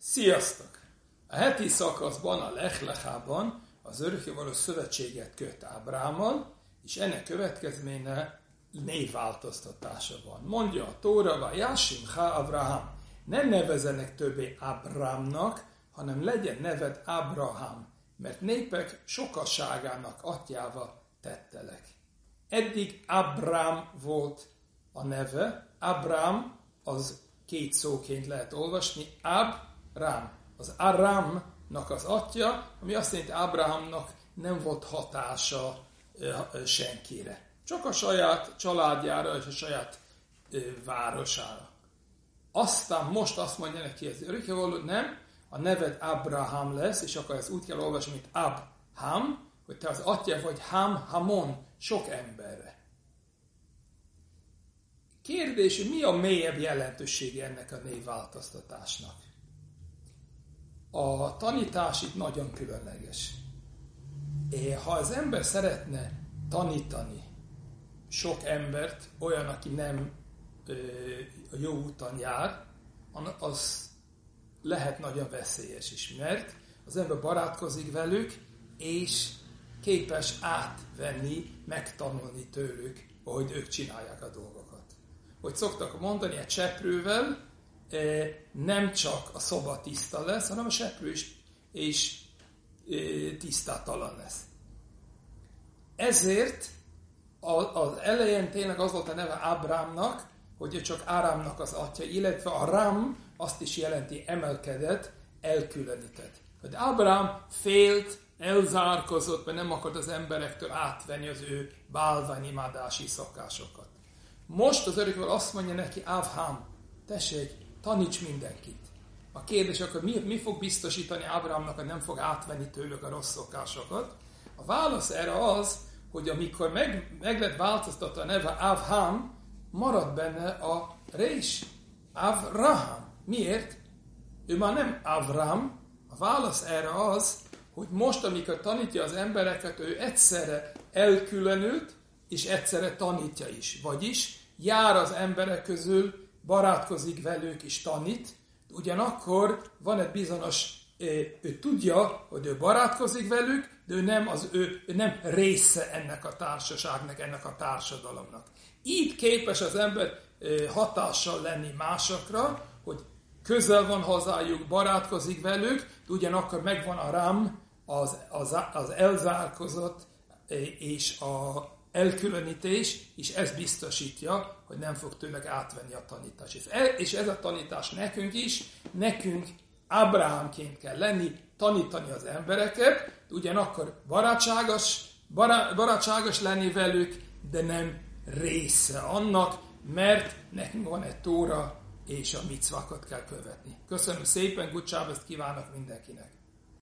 Sziasztok! A heti szakaszban, a Lech Lechában az örökkévaló szövetséget köt Ábrámmal, és ennek következménye névváltoztatása van. Mondja a Tóra, Vajásim ha Abraham. Nem nevezenek többé Ábrámnak, hanem legyen neved Ábrahám, mert népek sokaságának atyává tettelek. Eddig Ábrám volt a neve. Ábrám az két szóként lehet olvasni. Ábrám. Az Aramnak az atya, ami azt jelenti, Ábrahámnak nem volt hatása senkire. Csak a saját családjára és a saját városára. Aztán most azt mondja neki az örökkévaló, nem, a neved Ábrahám lesz, és akkor ezt úgy kell olvasni, mint Abham, hogy te az atya vagy Hamon, sok emberre. Kérdés, hogy mi a mélyebb jelentősége ennek a névváltoztatásnak? A tanítás itt nagyon különleges. Ha az ember szeretne tanítani sok embert, olyan, aki nem a jó úton jár, az lehet nagyon veszélyes is, mert az ember barátkozik velük, és képes átvenni, megtanulni tőlük, ahogy ők csinálják a dolgokat. Hogy szoktak mondani, egy cseprővel nem csak a szoba tiszta lesz, hanem a seprő is tisztátalan lesz. Ezért az elején tényleg az volt a neve Ábrámnak, hogy csak Árámnak az atya, illetve a Ram azt is jelenti emelkedett, elkülönített. Hogy Ábrám félt, elzárkozott, mert nem akart az emberektől átvenni az ő bálványimádási szokásokat. Most az örökkévaló azt mondja neki, Ábrahám, tessék, taníts mindenkit. A kérdés akkor mi fog biztosítani Ábrahámnak, hogy nem fog átvenni tőlük a rossz szokásokat? A válasz erre az, hogy amikor meg lett változtatva a neve Ábrahám, marad benne a rés. Ábrahám. Miért? Ő már nem Ábrám. A válasz erre az, hogy most, amikor tanítja az embereket, ő egyszerre elkülönült, és egyszerre tanítja is. Vagyis jár az emberek közül, barátkozik velük és tanít, ugyanakkor van egy bizonyos, ő tudja, hogy ő barátkozik velük, de ő nem része ennek a társaságnak, ennek a társadalomnak. Így képes az ember hatással lenni másokra, hogy közel van hozzájuk, barátkozik velük, de ugyanakkor megvan a rám, az elzárkozott és a elkülönítés, és ez biztosítja, hogy nem fog tőlük átvenni a tanítás. És ez a tanítás nekünk Ábrahámként kell lenni, tanítani az embereket, ugyanakkor barátságos lenni velük, de nem része annak, mert nekünk van egy Tóra, és a micvákat kell követni. Köszönöm szépen, good job, ezt kívánok mindenkinek!